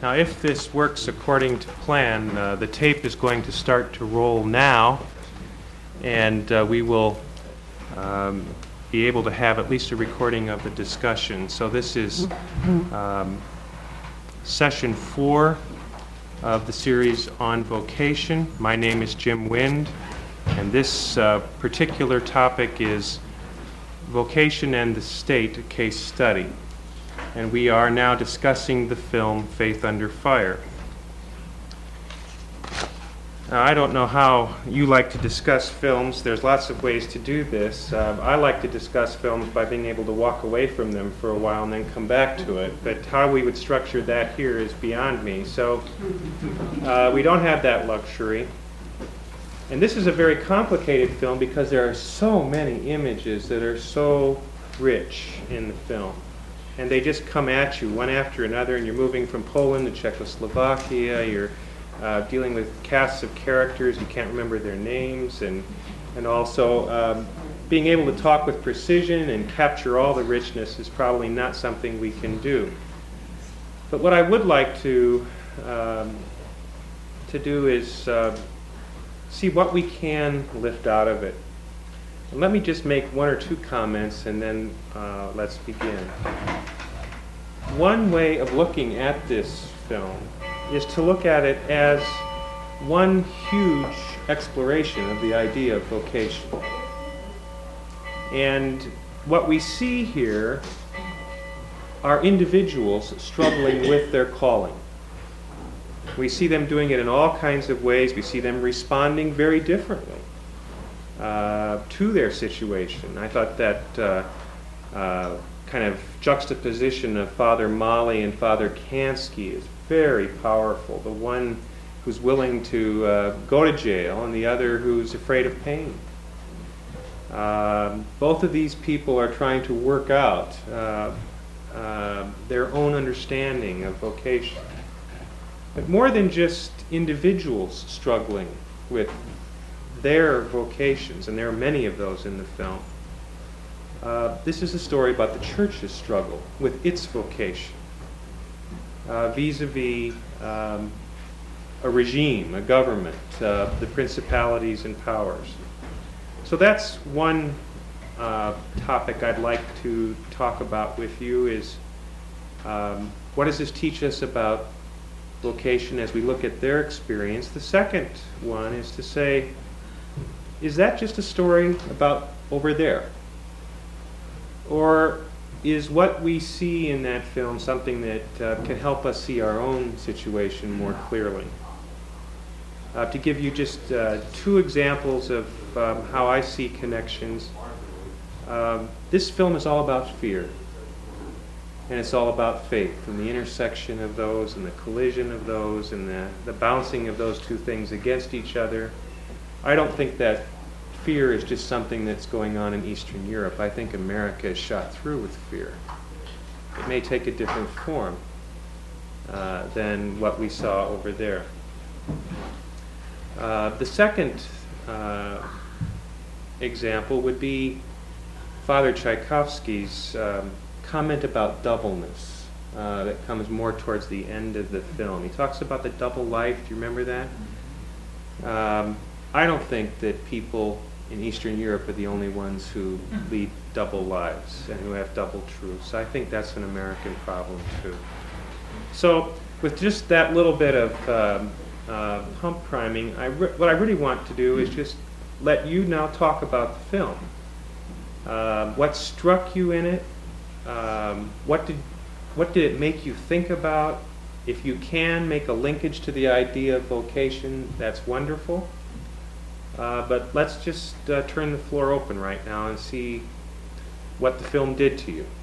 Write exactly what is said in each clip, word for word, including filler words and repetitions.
Now, if this works according to plan, uh, the tape is going to start to roll now, and uh, we will um, be able to have at least a recording of the discussion. So this is um, session four of the series on vocation. My name is Jim Wind, and this uh, particular topic is Vocation and the State, a case study. And we are now discussing the film Faith Under Fire. Now, I don't know how you like to discuss films. There's lots of ways to do this. Uh, I like to discuss films by being able to walk away from them for a while and then come back to it. But how we would structure that here is beyond me. So uh, we don't have that luxury. And this is a very complicated film because there are so many images that are so rich in the film. And they just come at you one after another, and you're moving from Poland to Czechoslovakia, you're uh, dealing with casts of characters, you can't remember their names, and, and also um, being able to talk with precision and capture all the richness is probably not something we can do. But what I would like to, um, to do is uh, see what we can lift out of it. And let me just make one or two comments, and then uh, let's begin. One way of looking at this film is to look at it as one huge exploration of the idea of vocation. And what we see here are individuals struggling with their calling. We see them doing it in all kinds of ways. We see them responding very differently Uh, to their situation. I thought that uh, uh, kind of juxtaposition of Father Mali and Father Kansky is very powerful. The one who's willing to uh, go to jail and the other who's afraid of pain. Uh, both of these people are trying to work out uh, uh, their own understanding of vocation. But more than just individuals struggling with their vocations, and there are many of those in the film. Uh, this is a story about the church's struggle with its vocation, uh, vis-a-vis um, a regime, a government, uh, the principalities and powers. So that's one uh, topic I'd like to talk about with you is um, what does this teach us about vocation as we look at their experience? The second one is to say, is that just a story about over there? Or is what we see in that film something that uh, can help us see our own situation more clearly? Uh, to give you just uh, two examples of um, how I see connections, um, this film is all about fear. And it's all about faith and the intersection of those and the collision of those and the, the bouncing of those two things against each other. I don't think that fear is just something that's going on in Eastern Europe. I think America is shot through with fear. It may take a different form uh, than what we saw over there. Uh, the second uh, example would be Father Tchaikovsky's um, comment about doubleness uh, that comes more towards the end of the film. He talks about the double life. Do you remember that? Um, I don't think that people in Eastern Europe are the only ones who lead double lives and who have double truths. I think that's an American problem too. So with just that little bit of um, uh, hump priming, I re- what I really want to do is just let you now talk about the film. Uh, what struck you in it? Um, what did what did it make you think about? If you can make a linkage to the idea of vocation, that's wonderful. Uh, but let's just uh, turn the floor open right now and see what the film did to you.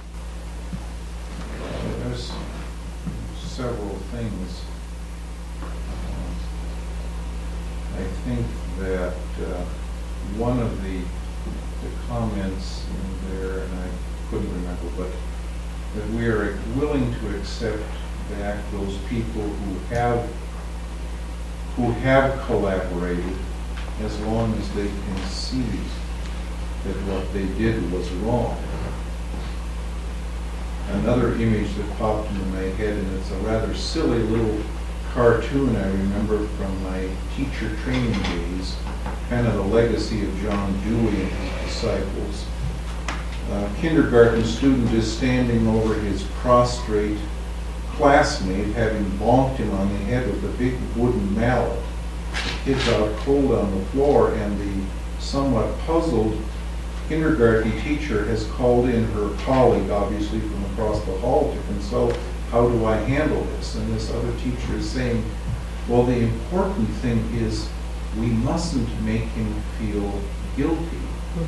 There's several things. Uh, I think that uh, one of the, the comments in there, and I couldn't remember, but that we are willing to accept back those people who have who have collaborated as long as they can see that what they did was wrong. And another image that popped into my head, and it's a rather silly little cartoon I remember from my teacher training days, kind of the legacy of John Dewey and his disciples. A kindergarten student is standing over his prostrate classmate, having bonked him on the head with a big wooden mallet. The kid's out cold on the floor, and the somewhat puzzled kindergarten teacher has called in her colleague, obviously from across the hall, to consult, how do I handle this? And this other teacher is saying, well, the important thing is we mustn't make him feel guilty.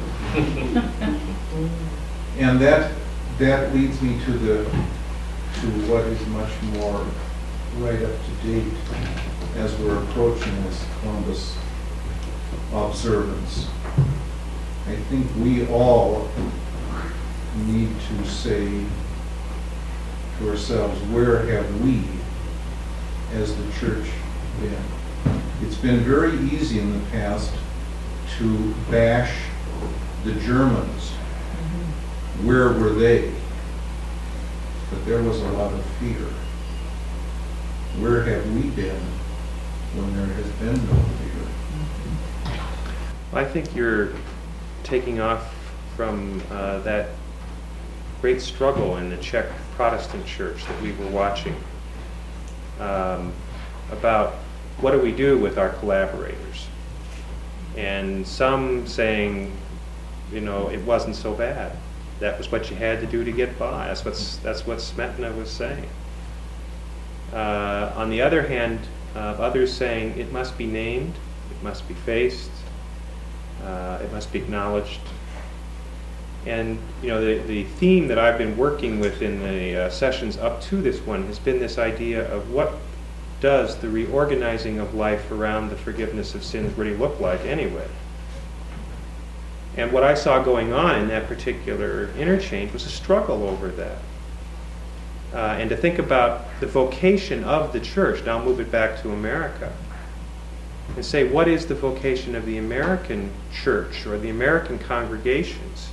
And that that leads me to the to what is much more right up to date as we're approaching this Columbus observance. I think we all need to say to ourselves, where have we, as the church, been? It's been very easy in the past to bash the Germans. Where were they? But there was a lot of fear. Where have we been when there has been no fear? I think you're taking off from uh, that great struggle in the Czech Protestant church that we were watching um, about what do we do with our collaborators, and some saying, you know, it wasn't so bad. That was what you had to do to get by. That's what's that's what Smetana was saying. Uh, on the other hand, uh, others saying it must be named, it must be faced, uh, it must be acknowledged. And you know, the the theme that I've been working with in the uh, sessions up to this one has been this idea of what does the reorganizing of life around the forgiveness of sins really look like anyway. And what I saw going on in that particular interchange was a struggle over that. Uh, and to think about the vocation of the church, now I'll move it back to America, and say, what is the vocation of the American church or the American congregations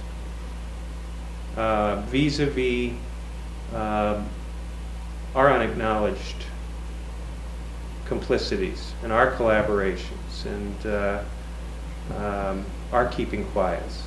uh, vis-a-vis uh, our unacknowledged complicities and our collaborations and uh, um, our keeping quiets.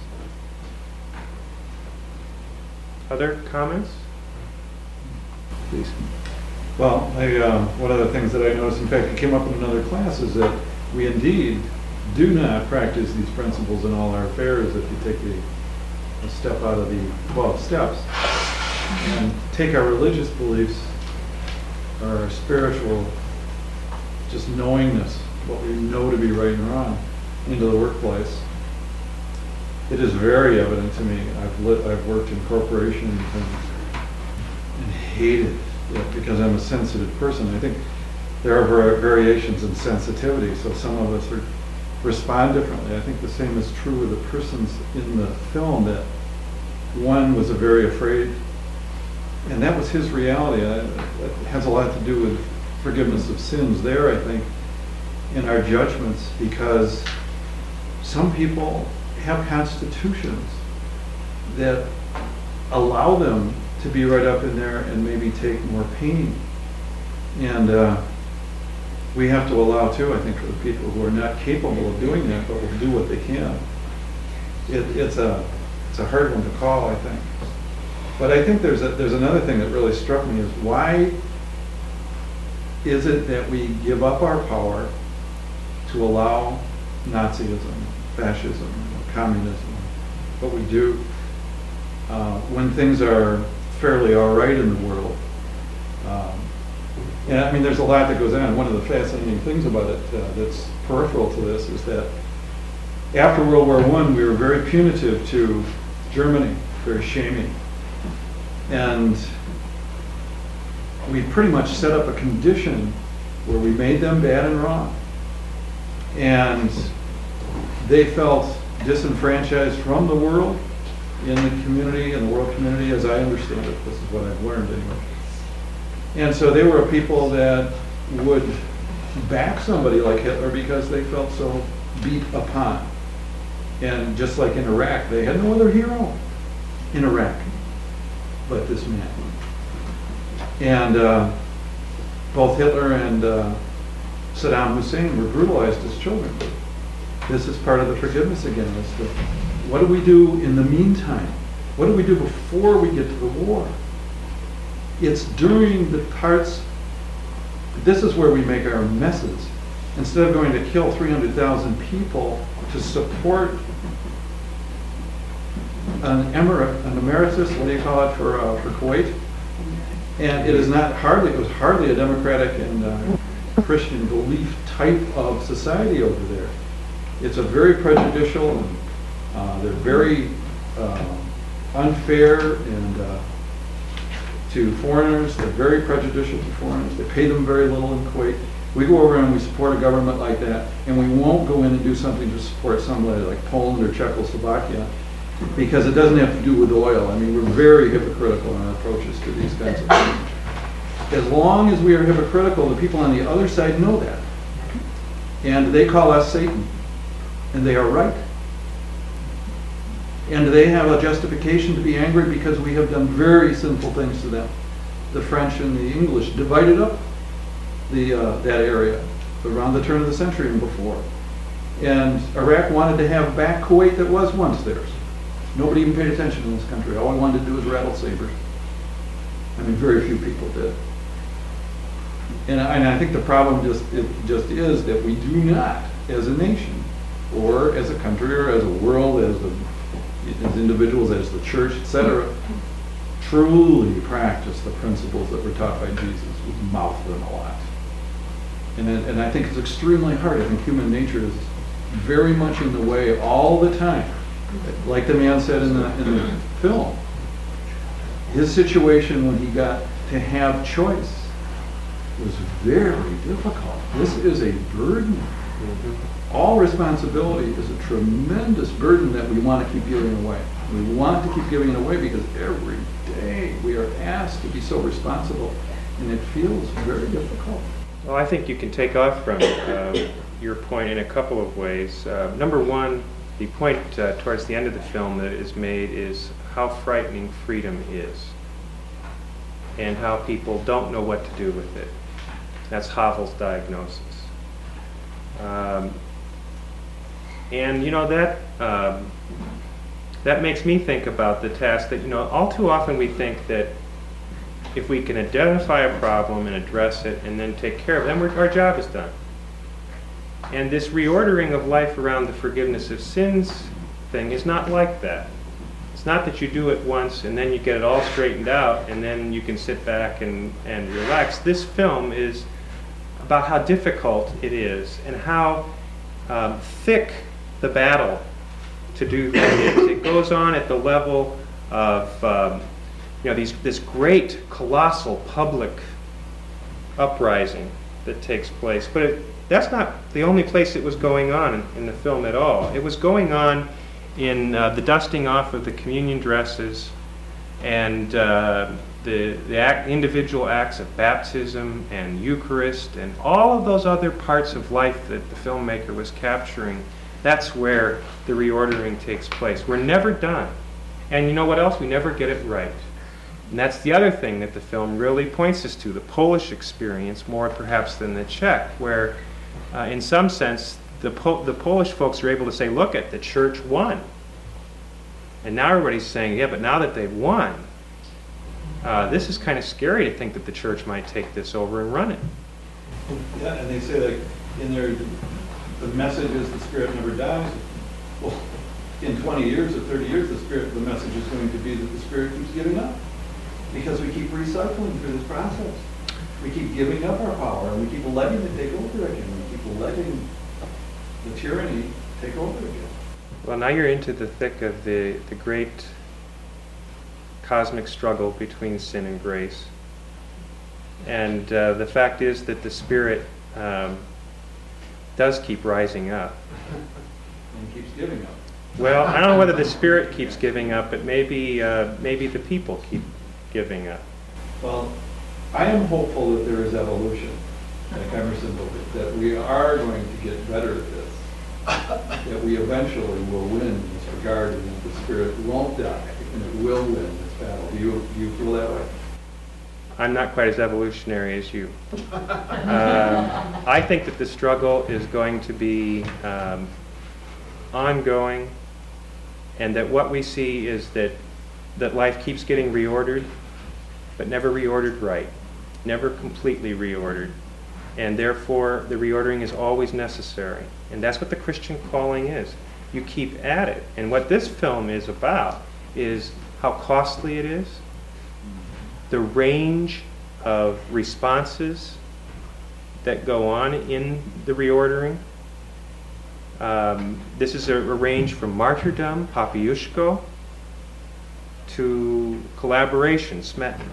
Other comments? Please. Well, I, uh, one of the things that I noticed, in fact, it came up in another class, is that we indeed do not practice these principles in all our affairs if you take a, a step out of the twelve steps and take our religious beliefs, our spiritual, just knowingness, what we know to be right and wrong, into the workplace. It is very evident to me. I've lit, I've worked in corporations and, and hated it because I'm a sensitive person. I think there are var- variations in sensitivity, so some of us are, respond differently. I think the same is true with the persons in the film, that one was a very afraid, and that was his reality. Uh, That has a lot to do with forgiveness of sins there, I think, in our judgments, because some people have constitutions that allow them to be right up in there and maybe take more pain. And uh, we have to allow too, I think, for the people who are not capable of doing that, but will do what they can. It, it's a it's a hard one to call, I think. But I think there's a, there's another thing that really struck me, is why is it that we give up our power to allow Nazism, fascism, communism, what we do uh, when things are fairly all right in the world. Um, and I mean, there's a lot that goes on. One of the fascinating things about it uh, that's peripheral to this is that after World War One, we were very punitive to Germany, very shaming. And we pretty much set up a condition where we made them bad and wrong. And they felt disenfranchised from the world, in the community, in the world community, as I understand it. This is what I've learned anyway. And so they were a people that would back somebody like Hitler because they felt so beat upon. And just like in Iraq, they had no other hero in Iraq. but this man. And uh, both Hitler and uh, Saddam Hussein were brutalized as children. This is part of the forgiveness again. It's the, what do we do in the meantime? What do we do before we get to the war? It's during the parts, this is where we make our messes. Instead of going to kill three hundred thousand people to support an emirate, an emeritus, what do you call it, for, uh, for Kuwait? And it is not hardly, it was hardly a democratic and uh, Christian belief type of society over there. It's a very prejudicial, and uh, they're very uh, unfair and uh, to foreigners. They're very prejudicial to foreigners. They pay them very little in Kuwait. We go over and we support a government like that, and we won't go in and do something to support somebody like Poland or Czechoslovakia, because it doesn't have to do with oil. I mean, we're very hypocritical in our approaches to these kinds of things. As long as we are hypocritical, the people on the other side know that. And they call us Satan. And they are right. And they have a justification to be angry because we have done very sinful things to them. The French and the English divided up the uh, that area around the turn of the century and before. And Iraq wanted to have back Kuwait that was once theirs. Nobody even paid attention in this country. All we wanted to do was rattle sabers. I mean, very few people did. And I, and I think the problem just it just is that we do not, as a nation, or as a country, or as a world, as, a, as individuals, as the church, et cetera, truly practice the principles that were taught by Jesus. We mouth them a lot. And, it, and I think it's extremely hard. I think human nature is very much in the way all the time. Like the man said in the, in the film, his situation when he got to have choice was very difficult. This is a burden. Mm-hmm. All responsibility is a tremendous burden that we want to keep giving away. We want to keep giving it away because every day we are asked to be so responsible, and it feels very difficult. Well, I think you can take off from uh, your point in a couple of ways. Uh, number one, the point uh, towards the end of the film that is made is how frightening freedom is and how people don't know what to do with it. That's Havel's diagnosis. Um, and, you know, that um, that makes me think about the task that, you know, all too often we think that if we can identify a problem and address it and then take care of it, then we're, our job is done. And this reordering of life around the forgiveness of sins thing is not like that. It's not that you do it once and then you get it all straightened out and then you can sit back and, and relax. This film is about how difficult it is and how um, thick the battle to do that is. It goes on at the level of um, you know, these, this great, colossal public uprising that takes place. But it, that's not the only place it was going on in, in the film at all. It was going on in uh, the dusting off of the communion dresses and uh, the, the act, individual acts of baptism and Eucharist and all of those other parts of life that the filmmaker was capturing. That's where the reordering takes place. We're never done. And you know what else? We never get it right. And that's the other thing that the film really points us to, the Polish experience more perhaps than the Czech, where uh, in some sense the, po- the Polish folks are able to say, look at the church won. And now everybody's saying, yeah, but now that they've won, uh, this is kind of scary to think that the church might take this over and run it. Yeah, and they say like in their, the message is the Spirit never dies. Well, in twenty years or thirty years, the Spirit, the message is going to be that the Spirit keeps giving up. Because we keep recycling through this process. We keep giving up our power, and we keep letting it take over again. We keep letting the tyranny take over again. Well, now you're into the thick of the, the great cosmic struggle between sin and grace. And uh, the fact is that the Spirit um, does keep rising up. And keeps giving up. Well, I don't know whether the Spirit keeps giving up, but maybe uh, maybe the people keep giving up. Well, I am hopeful that there is evolution, like Emerson believed, that we are going to get better at this, that we eventually will win in this regard, and that the Spirit won't die, and it will win this battle. Do you, do you feel that way? I'm not quite as evolutionary as you. Uh, I think that the struggle is going to be um, ongoing, and that what we see is that, that life keeps getting reordered, but never reordered right, never completely reordered. And therefore, the reordering is always necessary. And that's what the Christian calling is. You keep at it. And what this film is about is how costly it is, the range of responses that go on in the reordering. Um, this is a, a range from martyrdom, Papiushko, to collaboration, Smetana.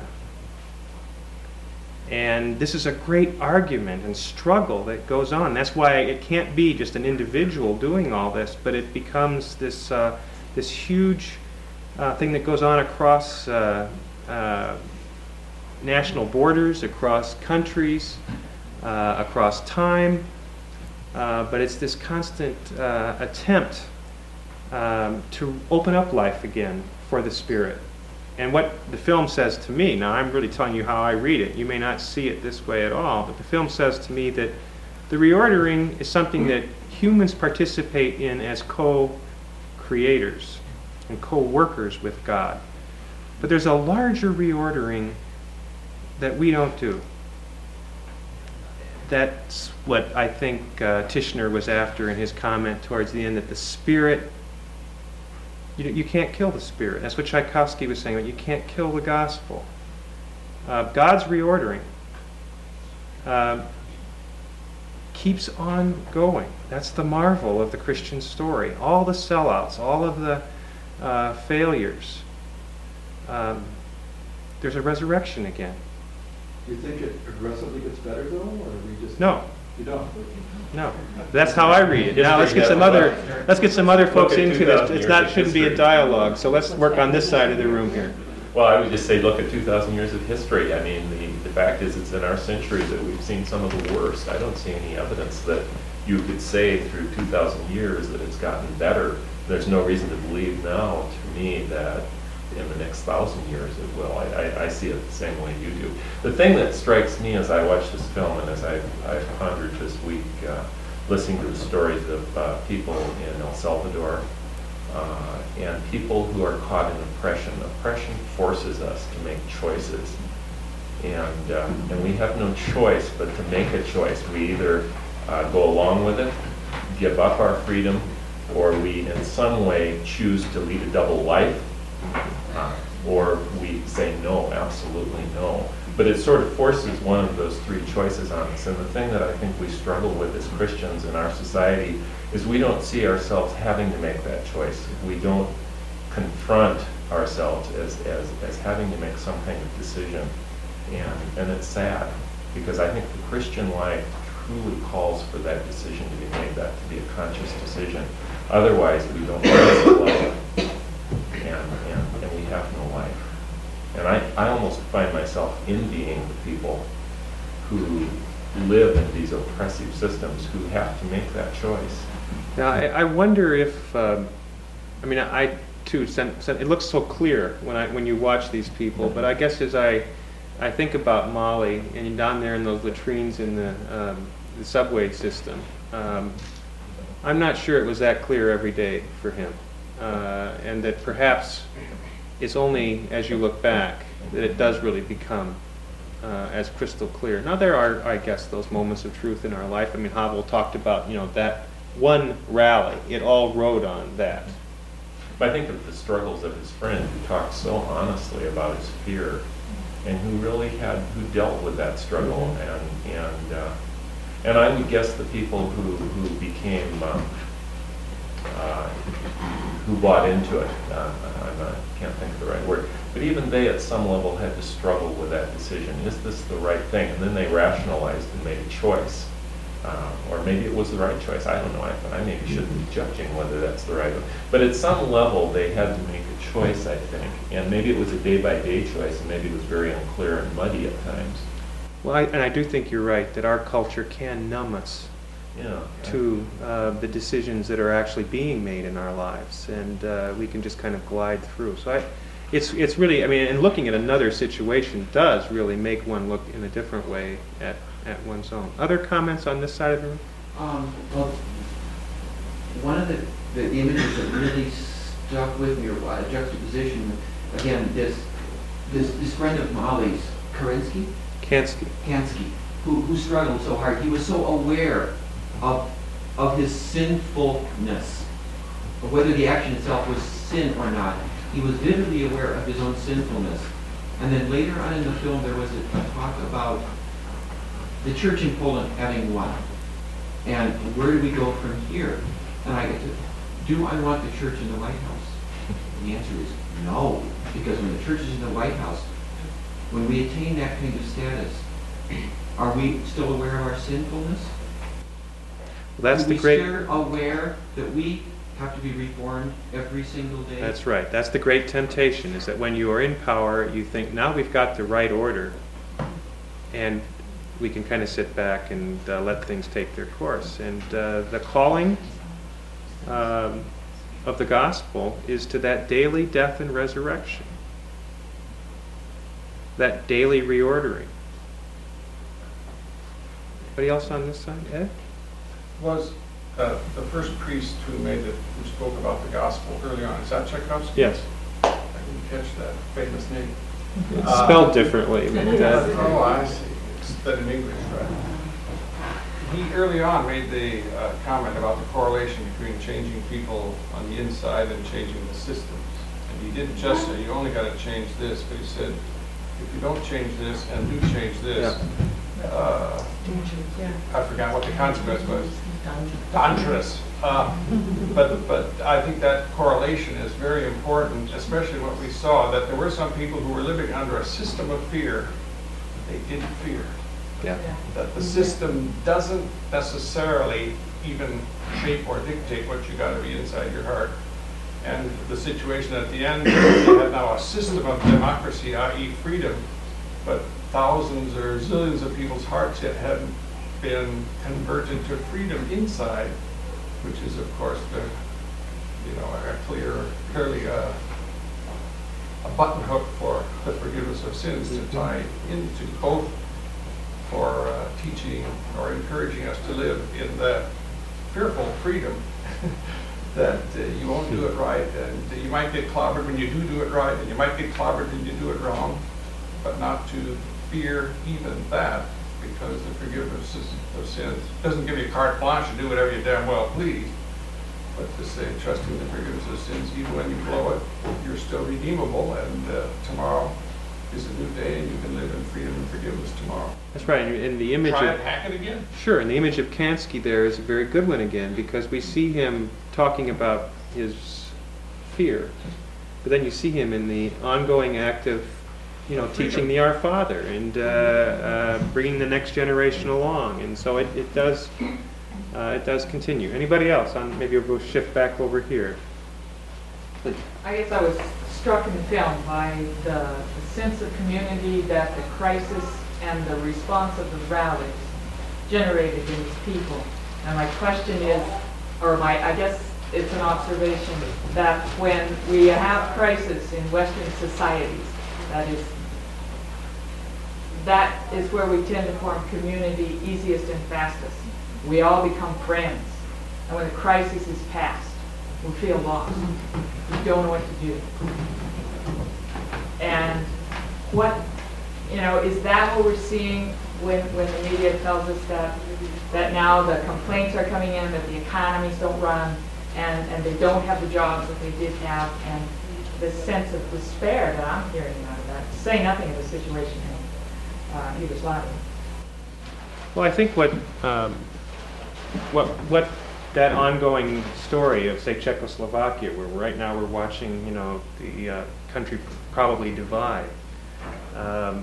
And this is a great argument and struggle that goes on. That's why it can't be just an individual doing all this, but it becomes this uh, this huge uh, thing that goes on across uh, uh, national borders, across countries, uh, across time. Uh, but it's this constant uh, attempt um, to open up life again for the Spirit. And what the film says to me, now I'm really telling you how I read it, you may not see it this way at all, but the film says to me that the reordering is something that humans participate in as co-creators and co-workers with God. But there's a larger reordering that we don't do. That's what I think uh, Tishner was after in his comment towards the end, that the Spirit, you, you can't kill the Spirit. That's what Tchaikovsky was saying, but you can't kill the gospel. Uh, God's reordering uh, keeps on going. That's the marvel of the Christian story. All the sellouts, all of the uh, failures, um, there's a resurrection again. Do you think it progressively gets better though, or we just... No. You don't? No, that's how I read it. Now let's get some other let's get some other folks into this. It's not shouldn't be a dialogue. So let's work on this side of the room here. Well, I would just say look at two thousand years of history. I mean, the, the fact is it's in our century that we've seen some of the worst. I don't see any evidence that you could say through two thousand years that it's gotten better. There's no reason to believe now, to me, that in the next thousand years it will. I, I, I see it the same way you do. The thing that strikes me as I watch this film and as I've, I've pondered this week, uh, listening to the stories of uh, people in El Salvador uh, and people who are caught in oppression. Oppression forces us to make choices. And, uh, and we have no choice but to make a choice. We either uh, go along with it, give up our freedom, or we in some way choose to lead a double life. Uh, or we say no, absolutely no. But it sort of forces one of those three choices on us. And the thing that I think we struggle with as Christians in our society is we don't see ourselves having to make that choice. We don't confront ourselves as, as, as having to make some kind of decision. And, and it's sad, because I think the Christian life truly calls for that decision to be made, that to be a conscious decision. Otherwise, we don't have a life. And, and, and we have no life. And I, I almost find myself envying the people who live in these oppressive systems who have to make that choice. Now, I, I wonder if, um, I mean, I, I too, sen- sen- it looks so clear when I when you watch these people, but I guess as I, I think about Mali and down there in those latrines in the, um, the subway system, um, I'm not sure it was that clear every day for him. Uh, and that perhaps it's only as you look back that it does really become uh, as crystal clear. Now there are, I guess, those moments of truth in our life. I mean, Havel talked about, you know, that one rally. It all rode on that. I think of the struggles of his friend who talked so honestly about his fear, and who really had, who dealt with that struggle, and and uh, and I would guess the people who who became. Um, Uh, who bought into it. Uh, I'm not, I can't think of the right word. But even they at some level had to struggle with that decision. Is this the right thing? And then they rationalized and made a choice. Uh, or maybe it was the right choice. I don't know. I, I maybe shouldn't be judging whether that's the right one. But at some level they had to make a choice, I think. And maybe it was a day-by-day choice, and maybe it was very unclear and muddy at times. Well, I, and I do think you're right that our culture can numb us Yeah. to uh, the decisions that are actually being made in our lives, and uh, we can just kind of glide through. So I, it's, it's really, I mean, and looking at another situation does really make one look in a different way at, at one's own. Other comments on this side of the room? Um, well, one of the, the images that really stuck with me, or a juxtaposition, again, this, this, this friend of Molly's, Kerensky, Kansky. Kansky, who, who struggled so hard. He was so aware of, of his sinfulness, of whether the action itself was sin or not. He was vividly aware of his own sinfulness. And then later on in the film, there was a, a talk about the church in Poland having won. And where do we go from here? And I get to, do I want the church in the White House? And the answer is no, because when the church is in the White House, when we attain that kind of status, are we still aware of our sinfulness? Well, that's Are the we great. still aware that we have to be reformed every single day? That's right. That's the great temptation, is that when you are in power, you think, now we've got the right order, and we can kind of sit back and uh, let things take their course. And uh, the calling um, of the gospel is to that daily death and resurrection, that daily reordering. Anybody else on this side? Ed? Was uh, the first priest who made it, who spoke about the gospel early on, is that Tchaikovsky? Yes. I didn't catch that famous name. It's Uh, spelled differently. But, uh, Oh, I see. It's that in English, right? He early on made the uh, comment about the correlation between changing people on the inside and changing the systems. And he didn't just say, you only got to change this, but he said, if you don't change this and do change this, uh, I forgot what the consequence was. Dangerous. Uh, but but I think that correlation is very important, especially what we saw, that there were some people who were living under a system of fear they didn't fear. yeah. That the system doesn't necessarily even shape or dictate what you got to be inside your heart. And the situation at the end, you have now a system of democracy, that is freedom, but thousands or zillions of people's hearts yet haven't been converted to freedom inside, which is of course the, you know, a clear, clearly a, a button hook for the forgiveness of sins to tie into, both for uh, teaching or encouraging us to live in that fearful freedom that uh, you won't do it right, and you might get clobbered when you do do it right, and you might get clobbered when you do it wrong, but not to fear even that, because the forgiveness of sins doesn't give you carte blanche to do whatever you damn well please, but to say, trusting the forgiveness of sins, even when you blow it, you're still redeemable, and uh, tomorrow is a new day, and you can live in freedom and forgiveness tomorrow. That's right. And in the image Try of and hack it again. Sure, and the image of Kansky there is a very good one again, because we see him talking about his fear, but then you see him in the ongoing act of, you know, teaching the Our Father and uh, uh, bringing the next generation along, and so it, it does uh, it does continue. Anybody else? On maybe we'll shift back over here. I guess I was struck in the film by the, the sense of community that the crisis and the response of the rallies generated in these people. And my question is, or my, I guess it's an observation, that when we have crisis in Western societies, that is, that is where we tend to form community easiest and fastest. We all become friends. And when the crisis is past, we feel lost. We don't know what to do. And what, you know, is that what we're seeing when, when the media tells us that, that now the complaints are coming in, that the economies don't run, and, and they don't have the jobs that they did have, and this sense of despair that I'm hearing out of that, to say nothing of the situation in uh, Yugoslavia. Well, I think what um, what what that ongoing story of, say, Czechoslovakia, where right now we're watching, you know, the uh, country probably divide, um,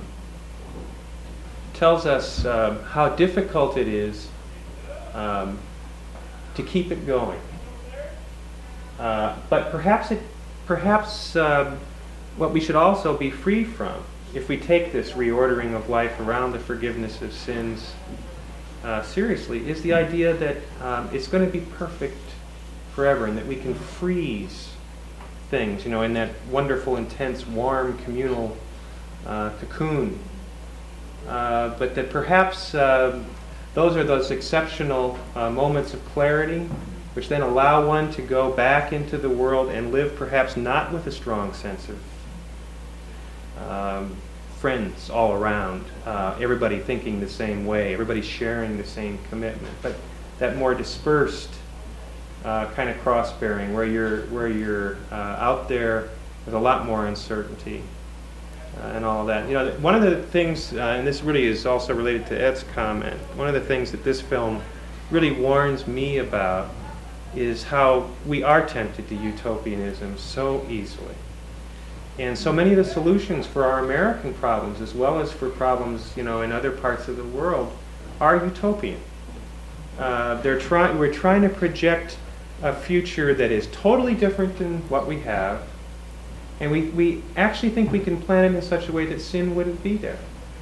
tells us um, how difficult it is um, to keep it going. Uh, but perhaps it, perhaps um, what we should also be free from, if we take this reordering of life around the forgiveness of sins uh, seriously, is the idea that um, it's going to be perfect forever, and that we can freeze things, you know, in that wonderful, intense, warm, communal uh, cocoon. Uh, but that perhaps uh, those are those exceptional uh, moments of clarity which then allow one to go back into the world and live perhaps not with a strong sense of um, friends all around, uh, everybody thinking the same way, everybody sharing the same commitment, but that more dispersed uh, kind of cross-bearing where you're, where you're uh, out there with a lot more uncertainty uh, and all of that. You know, one of the things, uh, and this really is also related to Ed's comment, one of the things that this film really warns me about is how we are tempted to utopianism so easily. And so many of the solutions for our American problems, as well as for problems, you know, in other parts of the world, are utopian. Uh, they're trying. We're trying to project a future that is totally different than what we have, and we, we actually think we can plan it in such a way that sin wouldn't be there.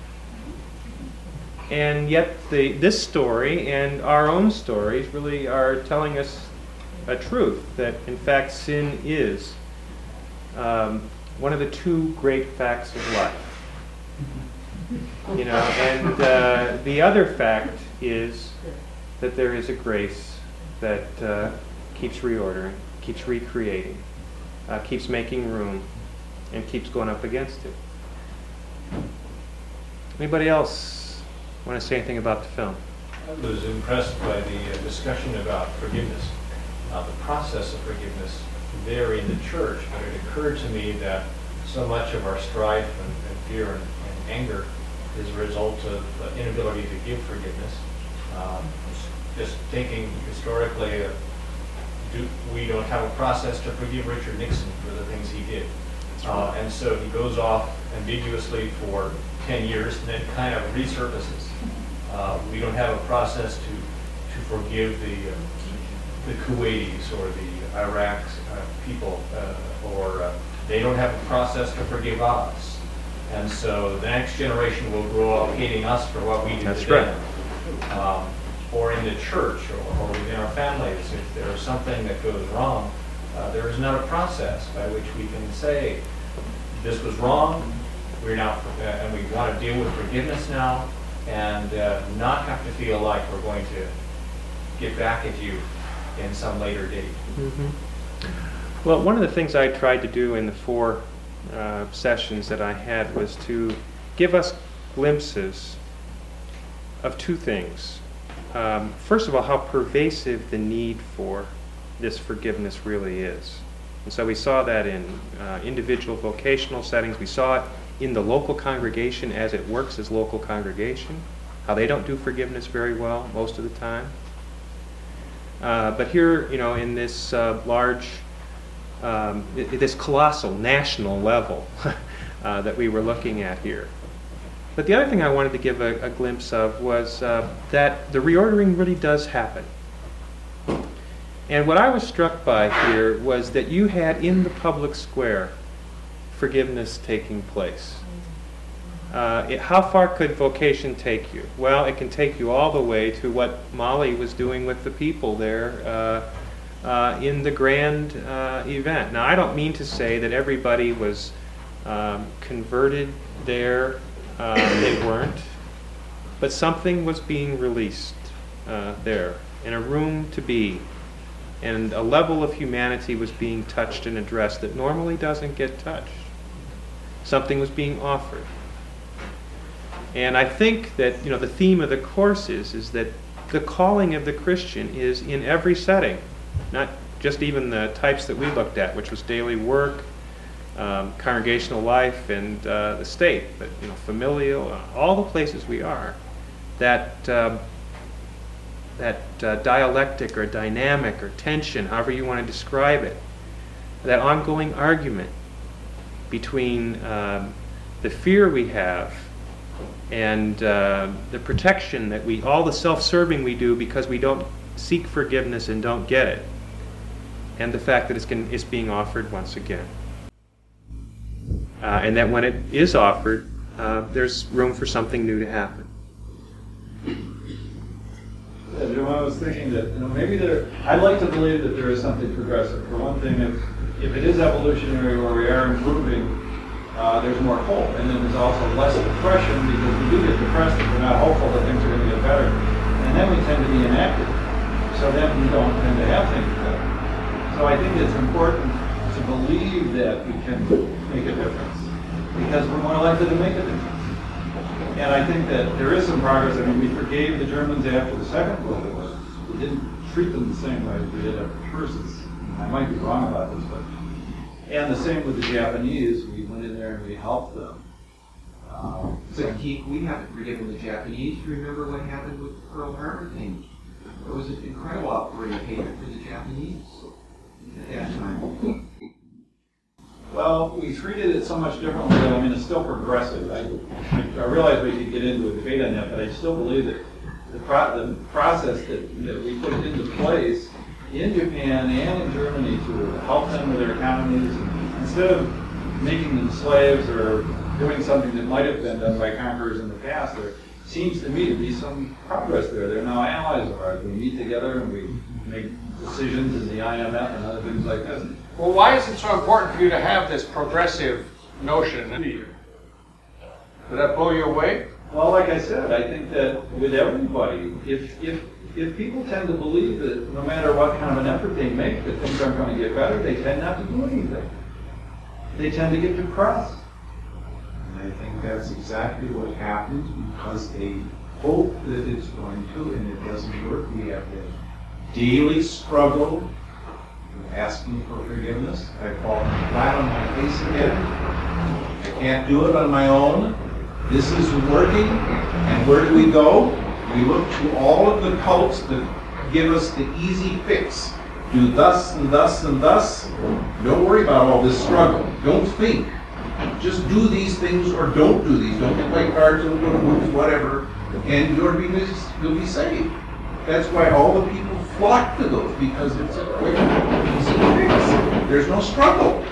And yet, the this story and our own stories really are telling us a truth that, in fact, sin is um, one of the two great facts of life. You know, and uh, the other fact is that there is a grace that uh, keeps reordering, keeps recreating, uh, keeps making room, and keeps going up against it. Anybody else want to say anything about the film? I was impressed by the uh, discussion about forgiveness, uh, the process of forgiveness there in the church, but it occurred to me that so much of our strife and, and fear and, and anger is a result of the inability to give forgiveness. Um, just thinking historically, uh, do, we don't have a process to forgive Richard Nixon for the things he did. Uh, and so he goes off ambiguously for ten years and then kind of resurfaces. Uh, we don't have a process to, to forgive the, uh, the Kuwaitis or the Iraq uh, people, uh, or uh, they don't have a process to forgive us. And so the next generation will grow up hating us for what we did That's to them. right. Um, or in the church or, or within our families, if there is something that goes wrong, uh, there is not a process by which we can say, this was wrong, we're now, uh, and we want to deal with forgiveness now, and uh, not have to feel like we're going to get back at you in some later date. Mm-hmm. Well, one of the things I tried to do in the four uh, sessions that I had was to give us glimpses of two things. Um, first of all, how pervasive the need for this forgiveness really is. And so we saw that in uh, individual vocational settings. We saw it in the local congregation as it works as local congregation, how they don't do forgiveness very well most of the time. Uh, but here, you know, in this uh, large, um, I- this colossal national level uh, that we were looking at here. But the other thing I wanted to give a, a glimpse of was uh, that the reordering really does happen. And what I was struck by here was that you had in the public square forgiveness taking place. Uh, it, how far could vocation take you? Well, it can take you all the way to what Molly was doing with the people there uh, uh, in the grand uh, event. Now, I don't mean to say that everybody was um, converted there. Uh, they weren't. But something was being released uh, there, in a room to be. And a level of humanity was being touched and addressed that normally doesn't get touched. Something was being offered. And I think that, you know, the theme of the course is, is that the calling of the Christian is in every setting, not just even the types that we looked at, which was daily work, um, congregational life, and uh, the state, but, you know, familial, uh, all the places we are, that um, that uh, dialectic or dynamic or tension, however you want to describe it, that ongoing argument between um, the fear we have and uh, the protection that we, all the self-serving we do because we don't seek forgiveness and don't get it, and the fact that it's, can, it's being offered once again. Uh, and that when it is offered, uh, there's room for something new to happen. Yeah, Jim, I was thinking that, you know, maybe there, I'd like to believe that there is something progressive. For one thing, if, if it is evolutionary where we are improving, uh, there's more hope. And then there's also less depression because we do get depressed if we're not hopeful that things are going to get better. And then we tend to be inactive. So then we don't tend to have things better. So I think it's important to believe that we can make a difference because we're more likely to make a difference. And I think that there is some progress. I mean, we forgave the Germans after the Second World War. We didn't treat them the same way as we did after the first. I might be wrong about this, but and the same with the Japanese. We went in there and we helped them. Um, So Keith, we haven't forgiven the Japanese. You remember what happened with the Pearl Harbor thing? It was an incredible outpouring of hatred for the Japanese at that time. Well, we treated it so much differently. I mean, it's still progressive. I, I realize we could get into a debate on that, but I still believe that the, pro- the process that, that we put into place in Japan and in Germany to help them with their economies, instead of making them slaves or doing something that might have been done by conquerors in the past, there seems to me to be some progress there. They're now allies of ours. We meet together and we make decisions in the I M F and other things like this. Well, why is it so important for you to have this progressive notion? Did that blow you away? Well, like I said, I think that with everybody, if if if people tend to believe that no matter what kind of an effort they make, that things aren't going to get better, they tend not to do anything. They tend to get depressed. And I think that's exactly what happens because they hope that it's going to, and it doesn't work. We have the daily struggle with asking for forgiveness. I fall flat on my face again. I can't do it on my own. This isn't working. And where do we go? We look to all of the cults that give us the easy fix. Do thus and thus and thus. Don't worry about all this struggle. Don't think. Just do these things or don't do these. Don't play cards, don't go to movies, whatever, and you'll be, you'll be saved. That's why all the people flock to those, because it's a quick, easy fix. There's no struggle.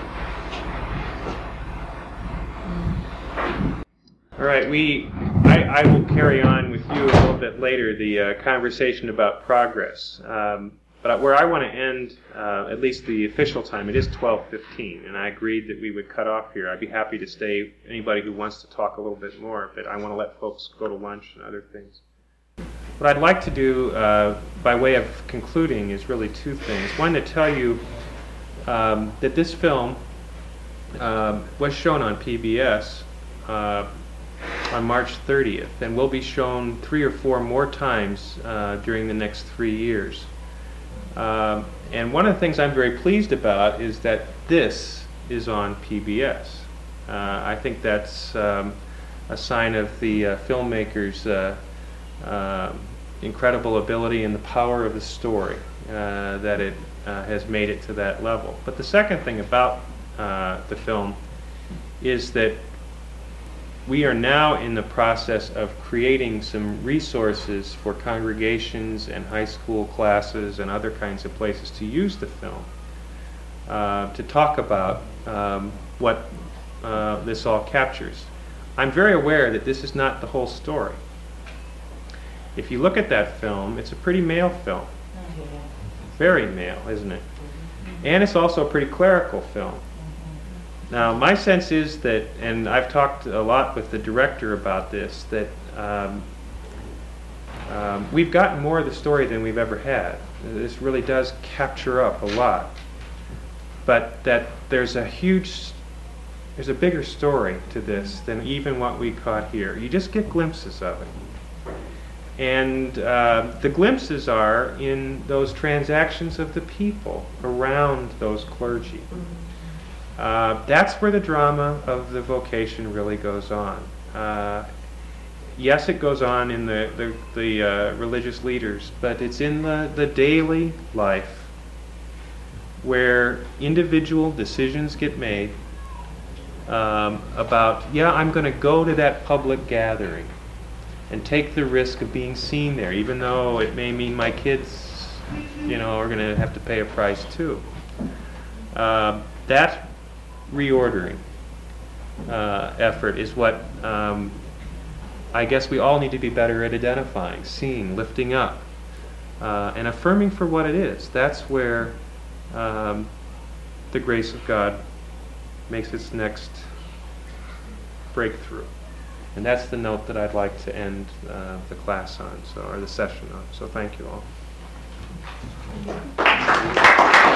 All right, we, I, I will carry on with you a little bit later, the uh, conversation about progress. Um, but where I want to end, uh, at least the official time, it is twelve fifteen, and I agreed that we would cut off here. I'd be happy to stay, anybody who wants to talk a little bit more, but I want to let folks go to lunch and other things. What I'd like to do, uh, by way of concluding, is really two things. One, to tell you um, that this film um, was shown on P B S uh, on March thirtieth, and will be shown three or four more times uh, during the next three years. Um, and one of the things I'm very pleased about is that this is on P B S. Uh, I think that's um, a sign of the uh, filmmakers' uh, uh, incredible ability and the power of the story, uh, that it uh, has made it to that level. But the second thing about uh, the film is that we are now in the process of creating some resources for congregations and high school classes and other kinds of places to use the film uh, to talk about um, what uh, this all captures. I'm very aware that this is not the whole story. If you look at that film, it's a pretty male film. Very male, isn't it? And it's also a pretty clerical film. Now, my sense is that, and I've talked a lot with the director about this, that um, um, we've gotten more of the story than we've ever had. This really does capture up a lot. But that there's a huge, there's a bigger story to this than even what we caught here. You just get glimpses of it. And uh, the glimpses are in those transactions of the people around those clergy. Uh, that's where the drama of the vocation really goes on. Uh, yes, it goes on in the, the, the uh, religious leaders, but it's in the, the daily life where individual decisions get made um, about, yeah, I'm going to go to that public gathering and take the risk of being seen there, even though it may mean my kids, you know, are going to have to pay a price too. Uh, that reordering uh, effort is what um, I guess we all need to be better at identifying, seeing, lifting up, uh, and affirming for what it is. That's where um, the grace of God makes its next breakthrough. And that's the note that I'd like to end uh, the class on, so or the session on. So thank you all.